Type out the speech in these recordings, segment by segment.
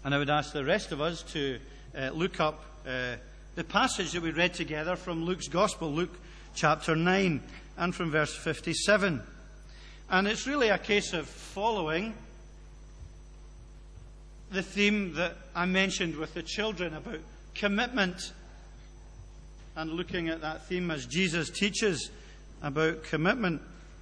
And I would ask the rest of us to look up the passage that we read together from Luke's Gospel, Luke chapter 9, and from verse 57. And it's really a case of following the theme that I mentioned with the children about commitment, and looking at that theme as Jesus teaches about commitment.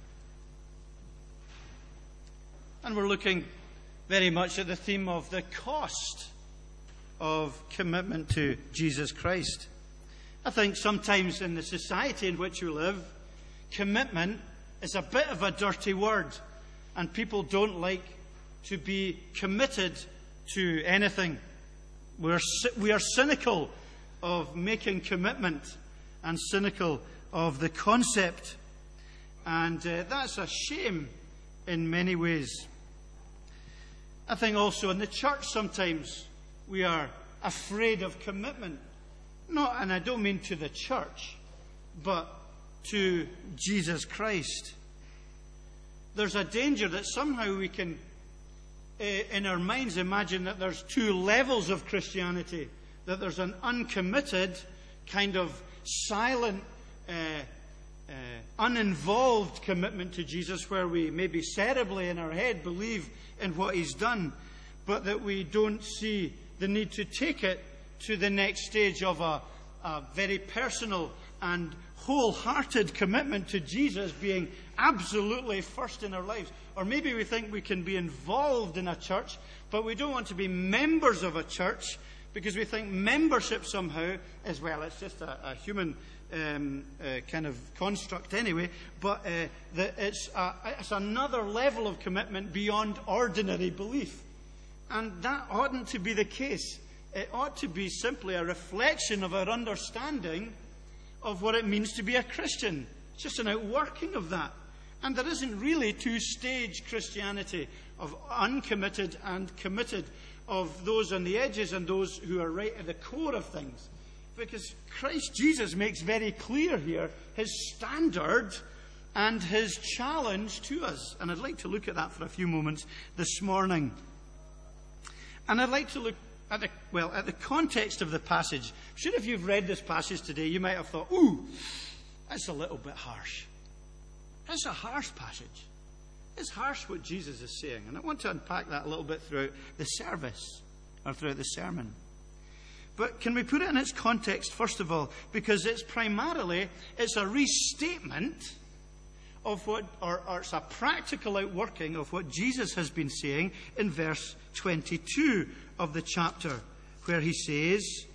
And we're looking very much at the theme of the cost of commitment to Jesus Christ. I think sometimes in the society in which we live, commitment is a bit of a dirty word, and people don't like to be committed to anything. We are cynical of making commitment and cynical of the concept, and that's a shame in many ways. I think also in the church sometimes we are afraid of commitment. Not, and I don't mean to the church, but to Jesus Christ. There's a danger that somehow we can, in our minds, imagine that there's two levels of Christianity. That there's an uncommitted, kind of silent, uninvolved commitment to Jesus, where we maybe cerebrally in our head believe in what He's done, but that we don't see the need to take it to the next stage of a very personal and wholehearted commitment to Jesus being absolutely first in our lives. Or maybe we think we can be involved in a church, but we don't want to be members of a church because we think membership somehow is, well, it's just a human kind of construct anyway, but that it's another level of commitment beyond ordinary belief. And that oughtn't to be the case. It ought to be simply a reflection of our understanding of what it means to be a Christian. It's just an outworking of that. And there isn't really two-stage Christianity of uncommitted and committed, of those on the edges and those who are right at the core of things. Because Christ Jesus makes very clear here His standard and His challenge to us. And I'd like to look at that for a few moments this morning. And I'd like to look at the context of the passage. I'm sure if you've read this passage today, you might have thought, ooh, that's a little bit harsh. That's a harsh passage. It's harsh what Jesus is saying. And I want to unpack that a little bit throughout the service, or throughout the sermon. But can we put it in its context, first of all, because it's a restatement of what, or it's a practical outworking of what Jesus has been saying in verse 22 of the chapter, where He says,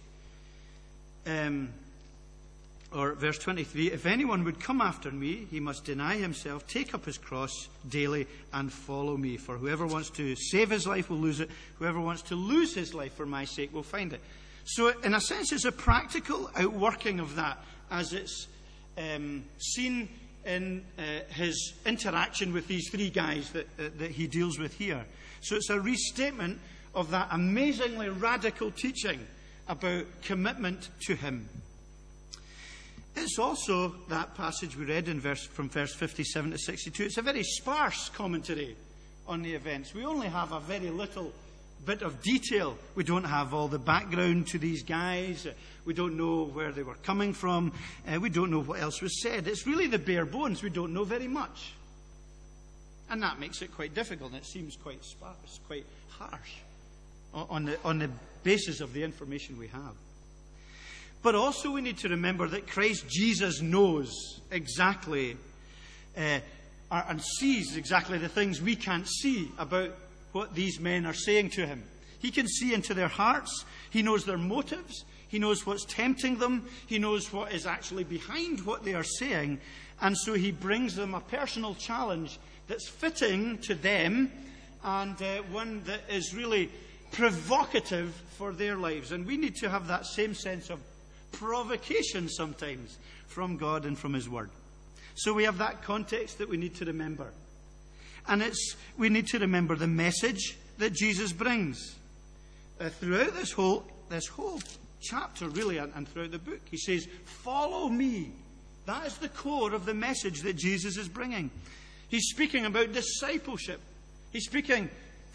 or verse 23, if anyone would come after me, he must deny himself, take up his cross daily, and follow me. For whoever wants to save his life will lose it. Whoever wants to lose his life for my sake will find it. So, in a sense, it's a practical outworking of that, as it's seen in His interaction with these three guys that He deals with here. So it's a restatement of that amazingly radical teaching about commitment to Him. It's also that passage we read from verse 57 to 62. It's a very sparse commentary on the events. We only have a very little bit of detail. We don't have all the background to these guys. We don't know where they were coming from. We don't know what else was said. It's really the bare bones. We don't know very much. And that makes it quite difficult. And it seems quite sparse, quite harsh on the basis of the information we have. But also we need to remember that Christ Jesus knows exactly and sees exactly the things we can't see about what these men are saying to Him. He can see into their hearts. He knows their motives. He knows what's tempting them. He knows what is actually behind what they are saying. And so He brings them a personal challenge that's fitting to them, and one that is really provocative for their lives. And we need to have that same sense of provocation sometimes from God and from His Word. So we have that context that we need to remember. And we need to remember the message that Jesus brings. Throughout this whole chapter, really, and throughout the book, He says, follow me. That is the core of the message that Jesus is bringing. He's speaking about discipleship. He's speaking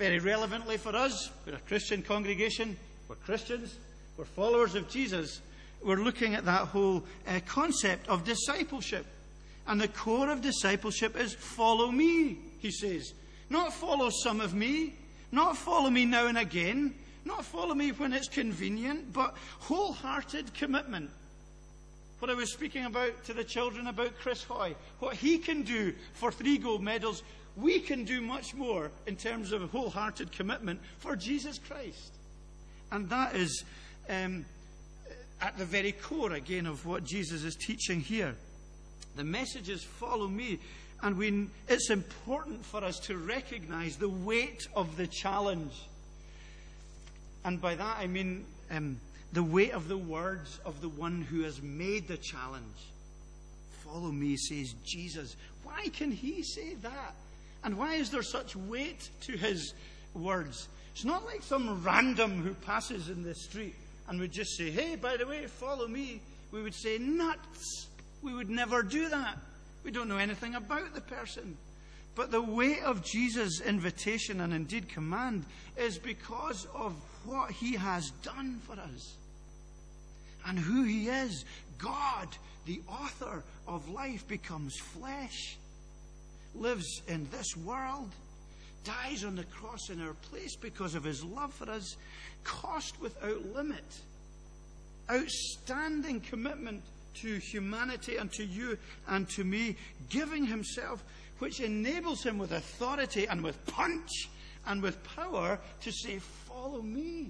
Very relevantly for us, we're a Christian congregation, we're Christians, we're followers of Jesus. We're looking at that whole concept of discipleship. And the core of discipleship is follow me, he says. Not follow some of me, not follow me now and again, not follow me when it's convenient, but wholehearted commitment. What I was speaking about to the children about Chris Hoy, what he can do for 3 gold medals, we can do much more in terms of wholehearted commitment for Jesus Christ. And that is at the very core, again, of what Jesus is teaching here. The message is follow me. And it's important for us to recognize the weight of the challenge. And by that I mean the weight of the words of the one who has made the challenge. Follow me, says Jesus. Why can he say that? And why is there such weight to his words? It's not like some random who passes in the street and would just say, hey, by the way, follow me. We would say, nuts. We would never do that. We don't know anything about the person. But the weight of Jesus' invitation and indeed command is because of what he has done for us and who he is. God, the author of life, becomes flesh, lives in this world, dies on the cross in our place because of his love for us, cost without limit, outstanding commitment to humanity and to you and to me, giving himself, which enables him with authority and with punch and with power to say, follow me.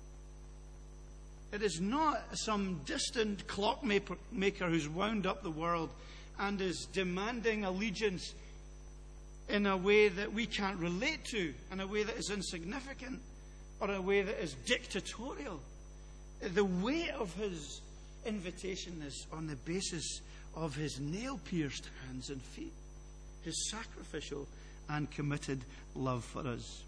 It is not some distant clockmaker who's wound up the world and is demanding allegiance in a way that we can't relate to, in a way that is insignificant, or in a way that is dictatorial. The weight of his invitation is on the basis of his nail-pierced hands and feet, his sacrificial and committed love for us.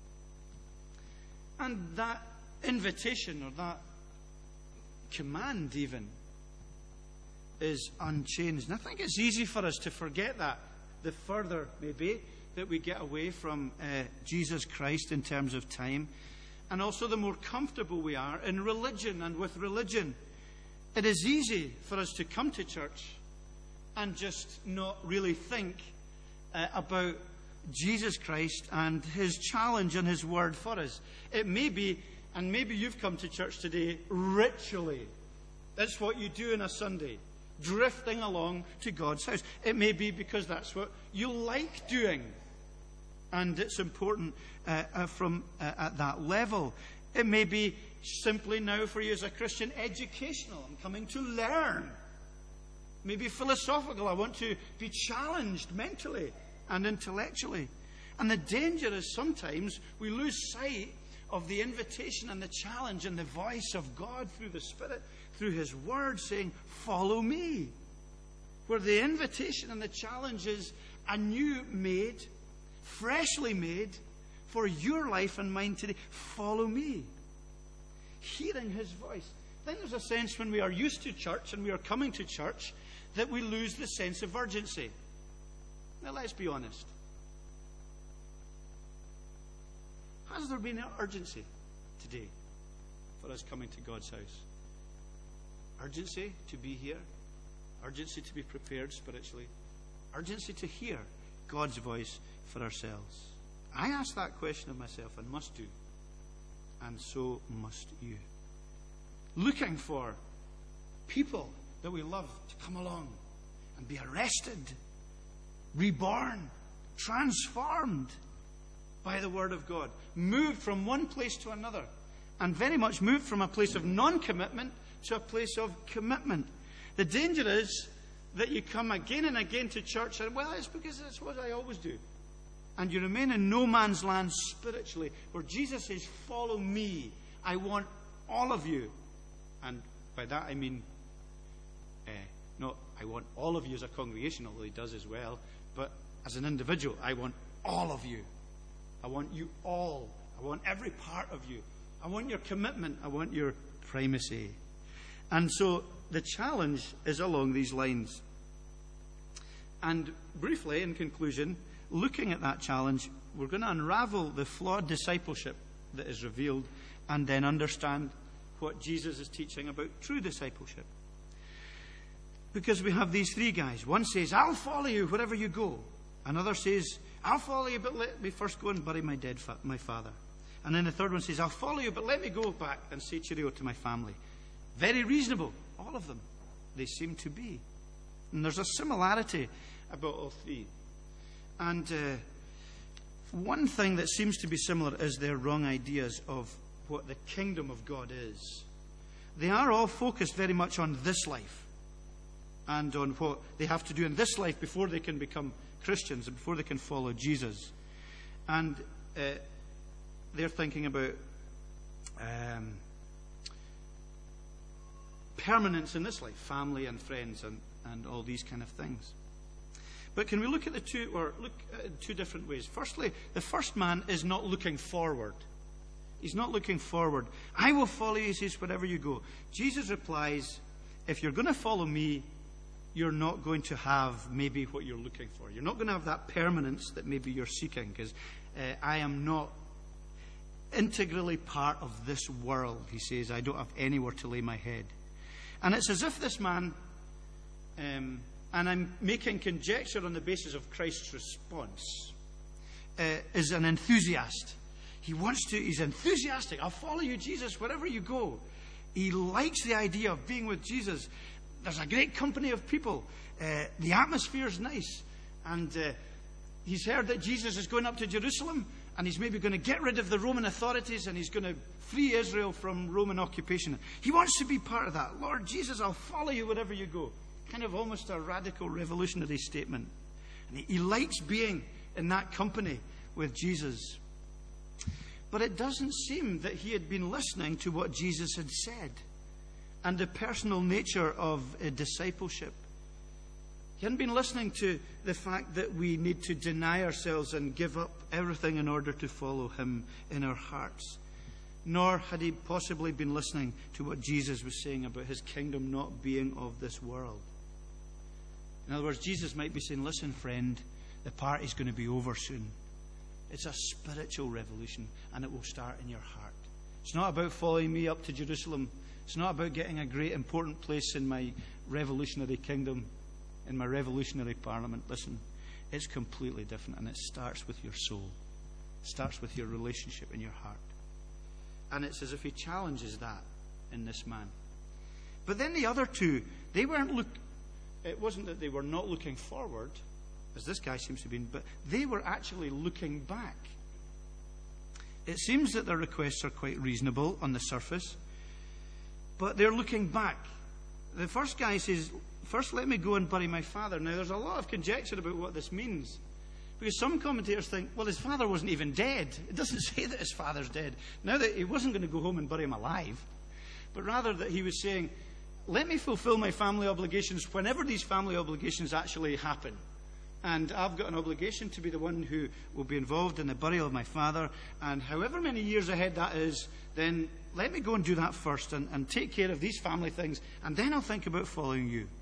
And that invitation, or that command even, is unchanged. And I think it's easy for us to forget that, the further, maybe, that we get away from Jesus Christ in terms of time, and also the more comfortable we are in religion and with religion. It is easy for us to come to church and just not really think about Jesus Christ and his challenge and his word for us. It may be, and maybe you've come to church today ritually. That's what you do on a Sunday, drifting along to God's house. It may be because that's what you like doing, and it's important from at that level. It may be simply now for you as a Christian educational. I'm coming to learn. Maybe philosophical. I want to be challenged mentally and intellectually. And the danger is sometimes we lose sight of the invitation and the challenge and the voice of God through the Spirit, through his word, saying, follow me. Where the invitation and the challenge is anew made, freshly made, for your life and mine today. Follow me. Hearing his voice. Then there's a sense when we are used to church and we are coming to church that we lose the sense of urgency. Now let's be honest. Has there been an urgency today for us coming to God's house? Urgency to be here. Urgency to be prepared spiritually. Urgency to hear God's voice for ourselves. I ask that question of myself and must do. And so must you. Looking for people that we love to come along and be arrested, reborn, transformed by the Word of God. Moved from one place to another. And very much moved from a place of non-commitment to a place of commitment. The danger is that you come again and again to church and, well, it's because that's what I always do. And you remain in no man's land spiritually, where Jesus says, follow me. I want all of you. And by that I mean, not I want all of you as a congregation, although he does as well, but as an individual, I want all of you. I want you all. I want every part of you. I want your commitment. I want your primacy. And so the challenge is along these lines. And briefly, in conclusion, looking at that challenge, we're going to unravel the flawed discipleship that is revealed and then understand what Jesus is teaching about true discipleship. Because we have these three guys. One says, I'll follow you wherever you go. Another says, I'll follow you, but let me first go and bury my father. And then the third one says, I'll follow you, but let me go back and say cheerio to my family. Very reasonable, all of them. They seem to be. And there's a similarity about all three. And one thing that seems to be similar is their wrong ideas of what the kingdom of God is. They are all focused very much on this life and on what they have to do in this life before they can become Christians and before they can follow Jesus. And they're thinking about permanence in this life, family and friends and all these kind of things. But can we look at two different ways? Firstly, the first man is not looking forward. He's not looking forward. I will follow you, he says, wherever you go. Jesus replies, if you're going to follow me, you're not going to have maybe what you're looking for. You're not going to have that permanence that maybe you're seeking, because I am not integrally part of this world, he says. I don't have anywhere to lay my head. And it's as if this man, and I'm making conjecture on the basis of Christ's response, is an enthusiast. He's enthusiastic. I'll follow you, Jesus, wherever you go. He likes the idea of being with Jesus. There's a great company of people. The atmosphere is nice. And he's heard that Jesus is going up to Jerusalem, and he's maybe going to get rid of the Roman authorities, and he's going to free Israel from Roman occupation. He wants to be part of that. Lord Jesus, I'll follow you wherever you go. Kind of almost a radical revolutionary statement. And he likes being in that company with Jesus. But it doesn't seem that he had been listening to what Jesus had said and the personal nature of discipleship. He hadn't been listening to the fact that we need to deny ourselves and give up everything in order to follow him in our hearts. Nor had he possibly been listening to what Jesus was saying about his kingdom not being of this world. In other words, Jesus might be saying, listen, friend, the party's going to be over soon. It's a spiritual revolution, and it will start in your heart. It's not about following me up to Jerusalem. It's not about getting a great important place in my revolutionary kingdom, in my revolutionary parliament. Listen, it's completely different, and it starts with your soul. It starts with your relationship in your heart. And it's as if he challenges that in this man. But then the other two, it wasn't that they were not looking forward, as this guy seems to be, but they were actually looking back. It seems that their requests are quite reasonable on the surface, but they're looking back. The first guy says, first let me go and bury my father. Now there's a lot of conjecture about what this means, because some commentators think, well, his father wasn't even dead. It doesn't say that his father's dead. Now that he wasn't going to go home and bury him alive, but rather that he was saying, let me fulfill my family obligations whenever these family obligations actually happen. And I've got an obligation to be the one who will be involved in the burial of my father. And however many years ahead that is, then let me go and do that first and take care of these family things. And then I'll think about following you.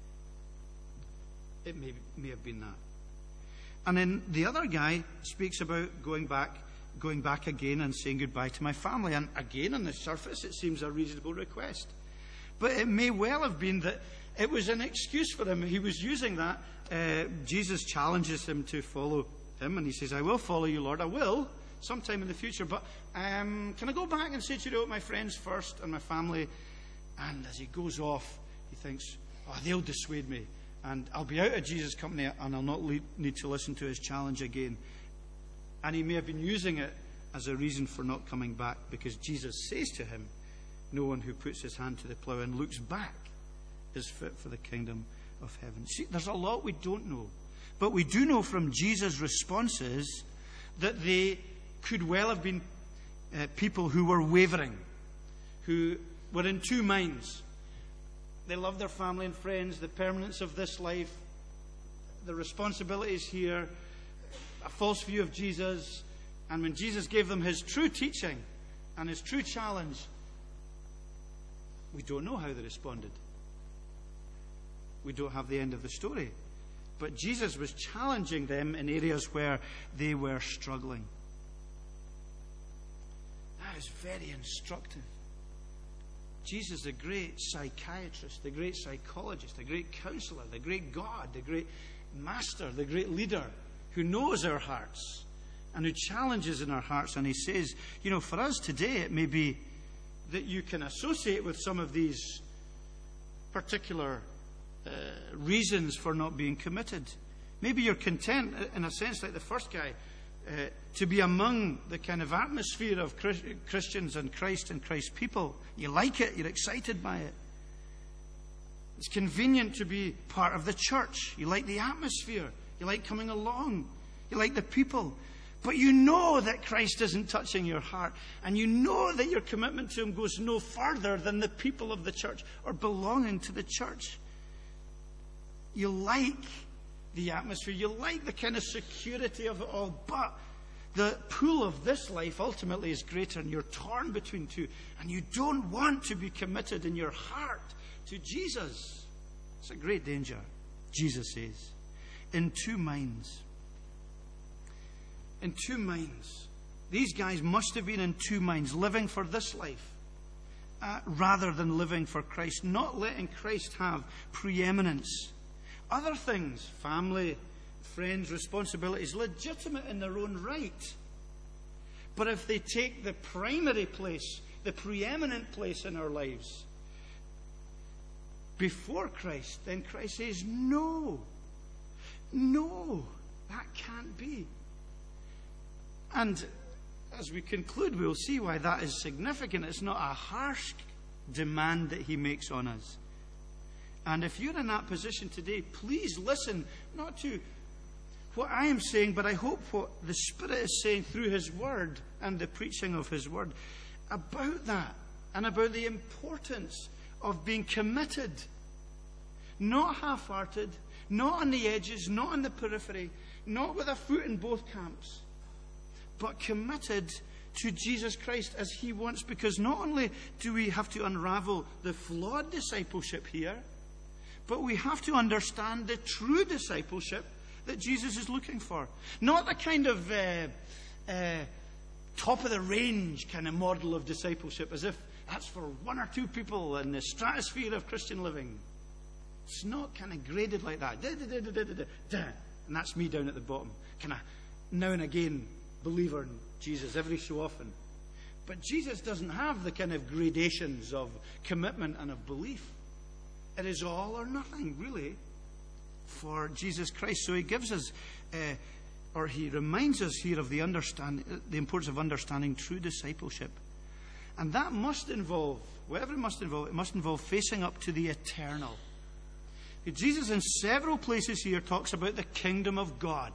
It may have been that. And then the other guy speaks about going back again and saying goodbye to my family. And again, on the surface, it seems a reasonable request. But it may well have been that it was an excuse for him. He was using that. Jesus challenges him to follow him, and he says, I will follow you, Lord. I will, sometime in the future. But can I go back and say to you about my friends first and my family? And as he goes off, he thinks, they'll dissuade me. And I'll be out of Jesus' company, and I'll not need to listen to his challenge again. And he may have been using it as a reason for not coming back, because Jesus says to him, no one who puts his hand to the plough and looks back is fit for the kingdom of heaven. See, there's a lot we don't know. But we do know from Jesus' responses that they could well have been people who were wavering, who were in two minds. They loved their family and friends, the permanence of this life, the responsibilities here, a false view of Jesus. And when Jesus gave them his true teaching and his true challenge, we don't know how they responded. We don't have the end of the story. But Jesus was challenging them in areas where they were struggling. That is very instructive. Jesus, the great psychiatrist, the great psychologist, the great counselor, the great God, the great master, the great leader, who knows our hearts and who challenges in our hearts. And he says, for us today, it may be that you can associate with some of these particular reasons for not being committed. Maybe you're content, in a sense, like the first guy, to be among the kind of atmosphere of Christians and Christ people. You like it, you're excited by it. It's convenient to be part of the church. You like the atmosphere. You like coming along. You like the people. But you know that Christ isn't touching your heart. And you know that your commitment to Him goes no further than the people of the church or belonging to the church. You like the atmosphere. You like the kind of security of it all. But the pull of this life ultimately is greater, and you're torn between two. And you don't want to be committed in your heart to Jesus. It's a great danger, Jesus says. In two minds. In two minds. These guys must have been in two minds, living for this life rather than living for Christ, not letting Christ have preeminence. Other things, family, friends, responsibilities, legitimate in their own right. But if they take the primary place, the preeminent place in our lives before Christ, then Christ says, no, that can't be. And as we conclude, we'll see why that is significant. It's not a harsh demand that He makes on us. And if you're in that position today, please listen, not to what I am saying, but I hope what the Spirit is saying through His Word and the preaching of His Word about that and about the importance of being committed. Not half-hearted, not on the edges, not on the periphery, not with a foot in both camps, but committed to Jesus Christ as He wants. Because not only do we have to unravel the flawed discipleship here, but we have to understand the true discipleship that Jesus is looking for. Not the kind of top-of-the-range kind of model of discipleship, as if that's for one or two people in the stratosphere of Christian living. It's not kind of graded like that. And that's me down at the bottom. Kind of now and again believer in Jesus every so often. But Jesus doesn't have the kind of gradations of commitment and of belief. It is all or nothing, really, for Jesus Christ. So He gives us, or He reminds us here of the importance of understanding true discipleship. And that must involve, whatever it must involve facing up to the eternal. Jesus in several places here talks about the kingdom of God.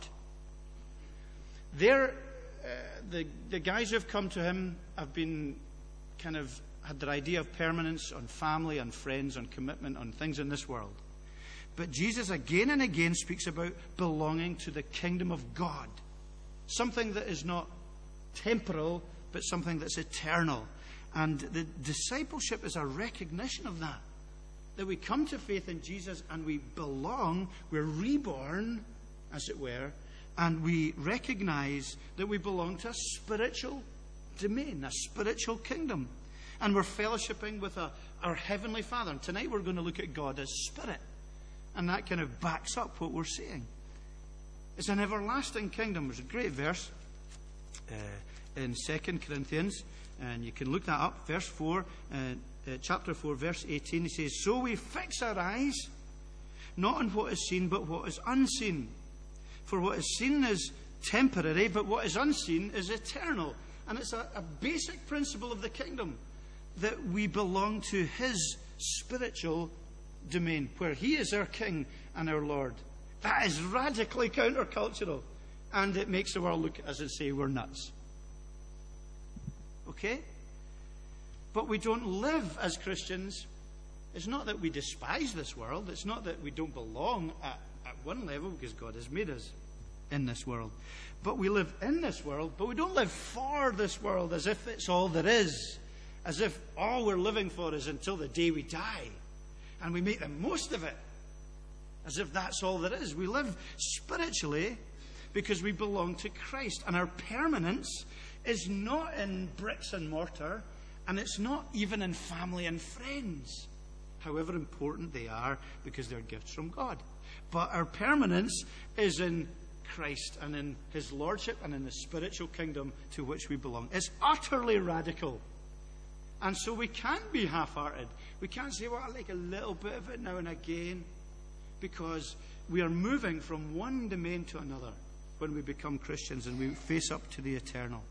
The guys who have come to Him have been kind of had their idea of permanence on family, on friends, on commitment, on things in this world. But Jesus again and again speaks about belonging to the kingdom of God. Something that is not temporal, but something that's eternal. And the discipleship is a recognition of that. That we come to faith in Jesus and we belong, we're reborn, as it were, and we recognize that we belong to a spiritual domain, a spiritual kingdom. And we're fellowshipping with our Heavenly Father. And tonight we're going to look at God as Spirit. And that kind of backs up what we're saying. It's an everlasting kingdom. There's a great verse in 2 Corinthians. And you can look that up. Verse 4, chapter 4, verse 18. He says, so we fix our eyes, not on what is seen, but what is unseen. For what is seen is temporary, but what is unseen is eternal. And it's a basic principle of the kingdom, that we belong to His spiritual domain, where He is our King and our Lord. That is radically countercultural, and it makes the world look, as I say, we're nuts. Okay? But we don't live as Christians. It's not that we despise this world. It's not that we don't belong at one level, because God has made us in this world. But we live in this world, but we don't live for this world as if it's all there is. As if all we're living for is until the day we die. And we make the most of it. as if that's all there is. We live spiritually because we belong to Christ. And our permanence is not in bricks and mortar, and it's not even in family and friends, however important they are, because they're gifts from God. But our permanence is in Christ and in his lordship and in the spiritual kingdom to which we belong. It's utterly radical. And so we can't be half-hearted. We can't say, well, I like a little bit of it now and again, because we are moving from one domain to another when we become Christians and we face up to the eternal.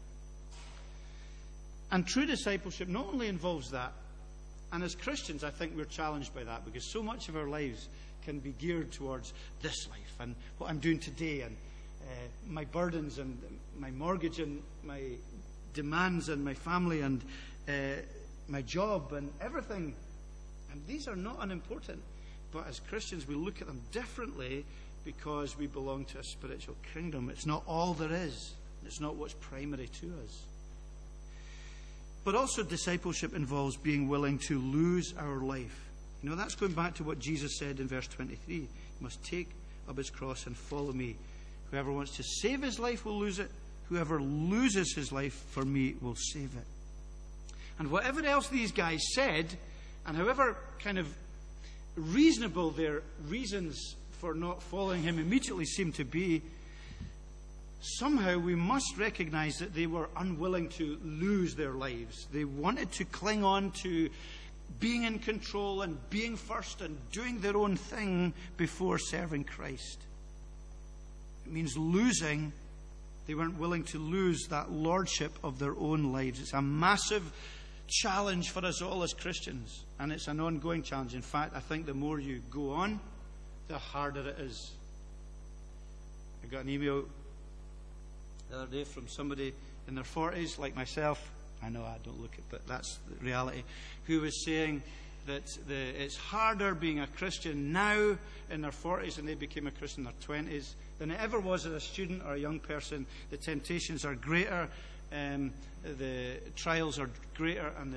And true discipleship not only involves that, and as Christians I think we're challenged by that, because so much of our lives can be geared towards this life and what I'm doing today and my burdens and my mortgage and my demands and my family and my job and everything. And these are not unimportant. But as Christians, we look at them differently because we belong to a spiritual kingdom. It's not all there is. It's not what's primary to us. But also discipleship involves being willing to lose our life. You know, that's going back to what Jesus said in verse 23. You must take up his cross and follow me. Whoever wants to save his life will lose it. Whoever loses his life for me will save it. And whatever else these guys said, and however kind of reasonable their reasons for not following him immediately seemed to be, somehow we must recognize that they were unwilling to lose their lives. They wanted to cling on to being in control and being first and doing their own thing before serving Christ. It means losing. They weren't willing to lose that lordship of their own lives. It's a massive challenge for us all as Christians, and it's an ongoing challenge. In fact, I think the more you go on, the harder it is. I got an email the other day from somebody in their 40s, like myself. I know I don't look it, but that's the reality. Who was saying that it's harder being a Christian now in their 40s, and they became a Christian in their 20s, than it ever was as a student or a young person. The temptations are greater, the trials are greater, and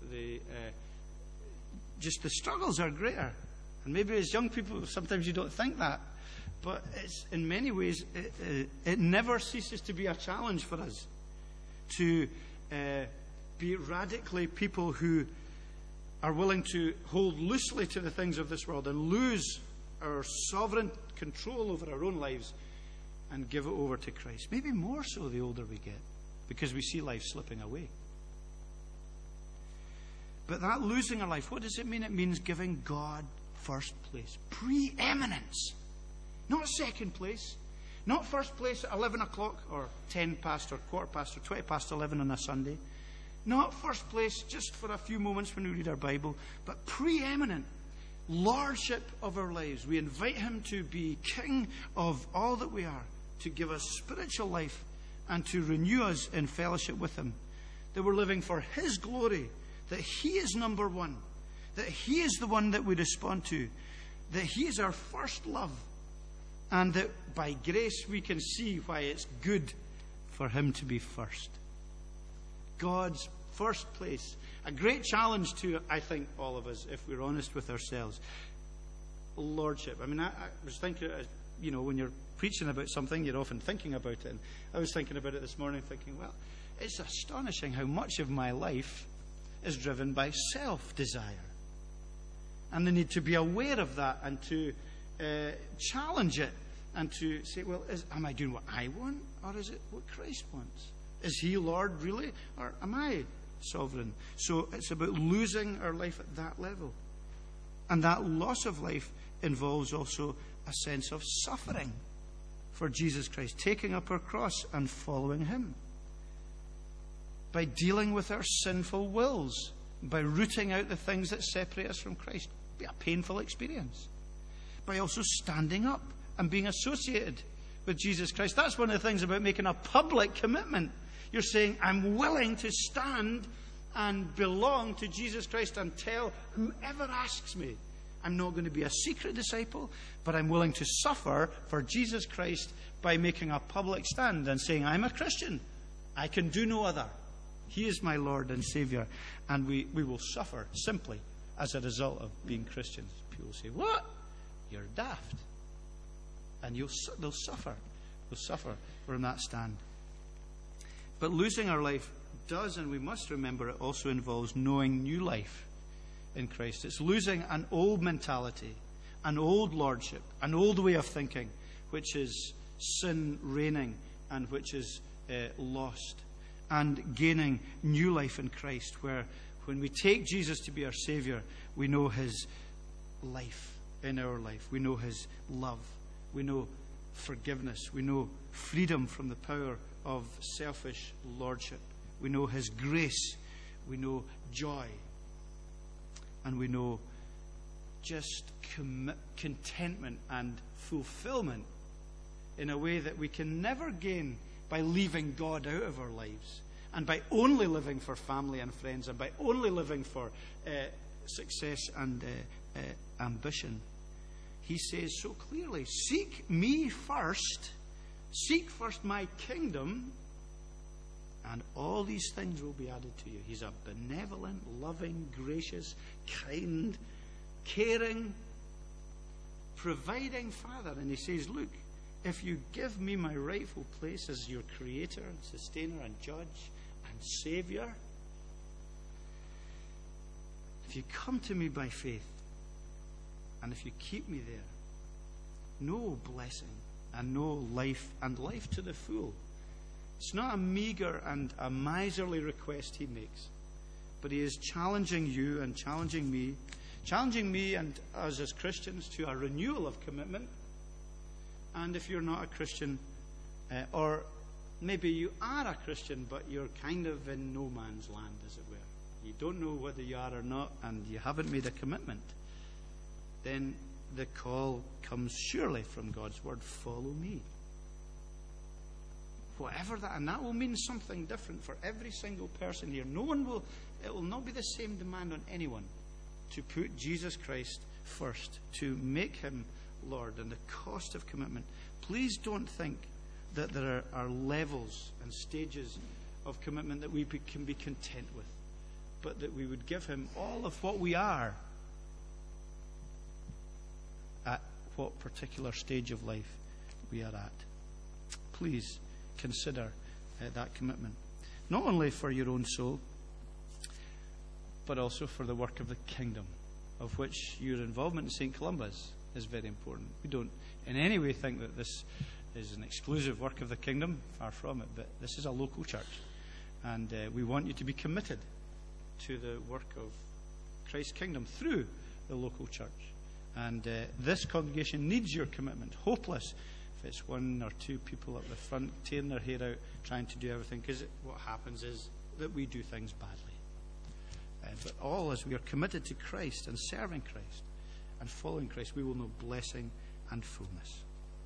just the struggles are greater. And maybe as young people, sometimes you don't think that, but it's in many ways it never ceases to be a challenge for us to be radically people who are willing to hold loosely to the things of this world and lose our sovereign control over our own lives and give it over to Christ. Maybe more so the older we get, because we see life slipping away. But that losing our life, what does it mean? It means giving God first place. Preeminence. Not second place. Not first place at 11 o'clock or 10 past or quarter past or 20 past 11 on a Sunday. Not first place just for a few moments when we read our Bible, but preeminent lordship of our lives. We invite him to be king of all that we are, to give us spiritual life and to renew us in fellowship with him. That we're living for his glory, that he is number one, that he is the one that we respond to, that he is our first love, and that by grace we can see why it's good for him to be first. God's first place. A great challenge to, I think, all of us, if we're honest with ourselves. Lordship. I mean, I was thinking, you know, when you're preaching about something, you're often thinking about it. And I was thinking about it this morning, thinking, well, it's astonishing how much of my life is driven by self-desire. And the need to be aware of that and to challenge it and to say, well, am I doing what I want, or is it what Christ wants? Is he Lord really, or am I sovereign? So it's about losing our life at that level. And that loss of life involves also a sense of suffering for Jesus Christ, taking up our cross and following him. By dealing with our sinful wills, by rooting out the things that separate us from Christ. It'll be a painful experience. By also standing up and being associated with Jesus Christ. That's one of the things about making a public commitment. You're saying, I'm willing to stand and belong to Jesus Christ and tell whoever asks me. I'm not going to be a secret disciple, but I'm willing to suffer for Jesus Christ by making a public stand and saying, I'm a Christian. I can do no other. He is my Lord and Savior. And we will suffer simply as a result of being Christians. People say, what? You're daft. And they'll suffer. They'll suffer from that stand. But losing our life does, and we must remember, it also involves knowing new life in Christ. It's losing an old mentality, an old lordship, an old way of thinking, which is sin reigning and which is lost, and gaining new life in Christ, where when we take Jesus to be our Saviour, we know His life in our life. We know His love. We know forgiveness. We know freedom from the power of selfish lordship. We know His grace. We know joy. And we know just contentment and fulfillment in a way that we can never gain by leaving God out of our lives, and by only living for family and friends, and by only living for success and ambition. He says so clearly, seek me first, seek first my kingdom, and all these things will be added to you. He's a benevolent, loving, gracious, kind, caring, providing Father. And He says, look, if you give me my rightful place as your creator and sustainer and judge and Saviour, if you come to me by faith, and if you keep me there, no blessing and no life, and life to the full. It's not a meagre and a miserly request He makes, but He is challenging you and challenging me and us as Christians to a renewal of commitment. And if you're not a Christian, or maybe you are a Christian, but you're kind of in no man's land, as it were, you don't know whether you are or not, and you haven't made a commitment, then the call comes surely from God's word, follow me. Whatever that, and that will mean something different for every single person here. It will not be the same demand on anyone to put Jesus Christ first, to make Him Lord, and the cost of commitment. Please don't think that there are levels and stages of commitment that we can be content with, but that we would give Him all of what we are at what particular stage of life we are at. Please consider that commitment, not only for your own soul, but also for the work of the kingdom, of which your involvement in St. Columba's is very important. We don't in any way think that this is an exclusive work of the kingdom, far from it, but this is a local church, and we want you to be committed to the work of Christ's kingdom through the local church. And this congregation needs your commitment. Hopeless if it's one or two people up the front tearing their hair out trying to do everything, because what happens is that we do things badly. But all as we are committed to Christ and serving Christ and following Christ, we will know blessing and fullness.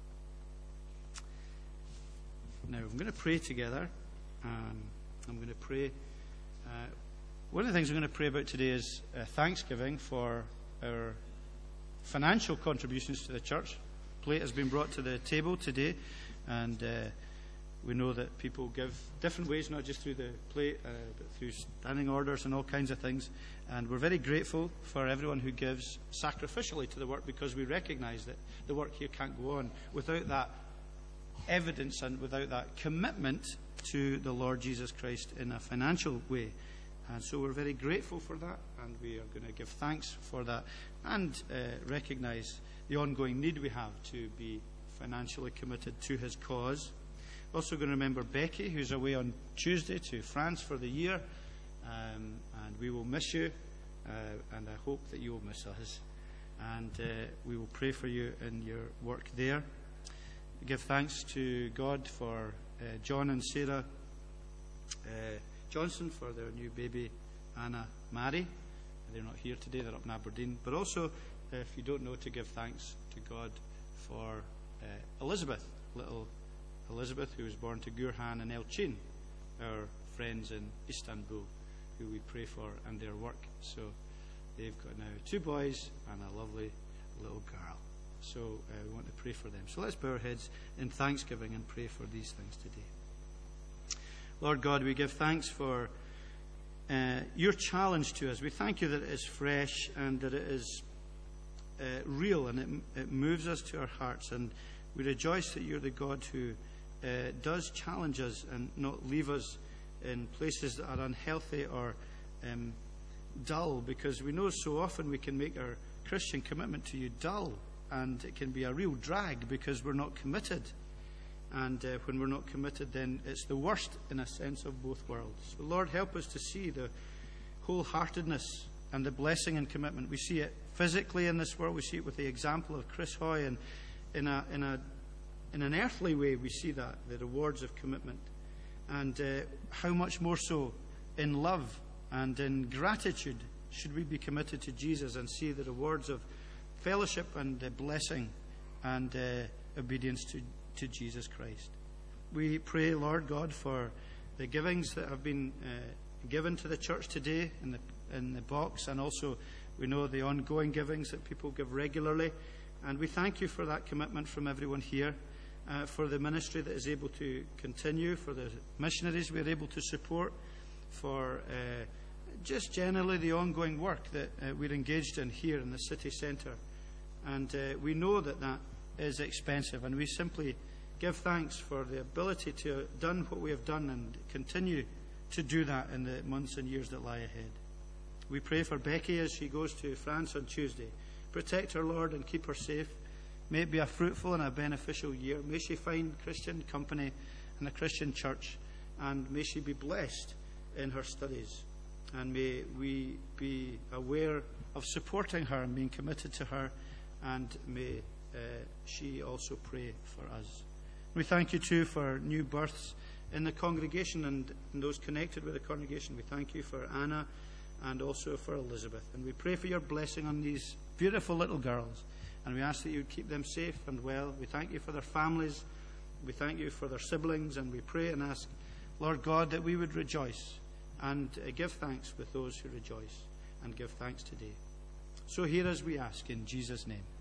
Now, I'm going to pray together. I'm going to pray. One of the things I'm going to pray about today is thanksgiving for our financial contributions to the church. Plate has been brought to the table today, and we know that people give different ways, not just through the plate, but through standing orders and all kinds of things. And we're very grateful for everyone who gives sacrificially to the work, because we recognize that the work here can't go on without that evidence and without that commitment to the Lord Jesus Christ in a financial way. And so we're very grateful for that, and we are going to give thanks for that and recognize the ongoing need we have to be financially committed to His cause. Also going to remember Becky, who's away on Tuesday to France for the year, and we will miss you, and I hope that you will miss us, and we will pray for you in your work there. We give thanks to God for John and Sarah Johnson, for their new baby Anna Mary. They're not here today, they're up in Aberdeen. But also, if you don't know, to give thanks to God for Elizabeth, little Elizabeth, who was born to Gurhan and Elchin, our friends in Istanbul, who we pray for and their work. So they've got now 2 boys and a lovely little girl. So we want to pray for them. So let's bow our heads in thanksgiving and pray for these things today. Lord God, we give thanks for your challenge to us. We thank you that it is fresh and that it is real, and it moves us to our hearts, and We rejoice that you're the God who does challenge us and not leave us in places that are unhealthy or dull, because we know so often we can make our Christian commitment to you dull, and it can be a real drag because we're not committed. And when we're not committed, then it's the worst, in a sense, of both worlds. So Lord, help us to see the wholeheartedness and the blessing and commitment. We see it physically in this world. We see it with the example of Chris Hoy, and in an earthly way we see that, the rewards of commitment. And how much more so in love and in gratitude should we be committed to Jesus and see the rewards of fellowship and blessing and obedience to Jesus Christ. We pray, Lord God, for the givings that have been given to the church today in the box, and also we know the ongoing givings that people give regularly. And we thank you for that commitment from everyone here, for the ministry that is able to continue, for the missionaries we are able to support, for just generally the ongoing work that we're engaged in here in the city centre. And we know that that is expensive, and we simply give thanks for the ability to have done what we have done and continue to do that in the months and years that lie ahead. We pray for Becky as she goes to France on Tuesday. Protect her, Lord, and keep her safe. May it be a fruitful and a beneficial year. May she find Christian company and a Christian church, and may she be blessed in her studies. And may we be aware of supporting her and being committed to her, and may she also pray for us. We thank you too for new births in the congregation and those connected with the congregation. We thank you for Anna and also for Elizabeth. And we pray for your blessing on these beautiful little girls. And we ask that you would keep them safe and well. We thank you for their families. We thank you for their siblings. And we pray and ask, Lord God, that we would rejoice and give thanks with those who rejoice, and give thanks today. So hear us, we ask, in Jesus' name.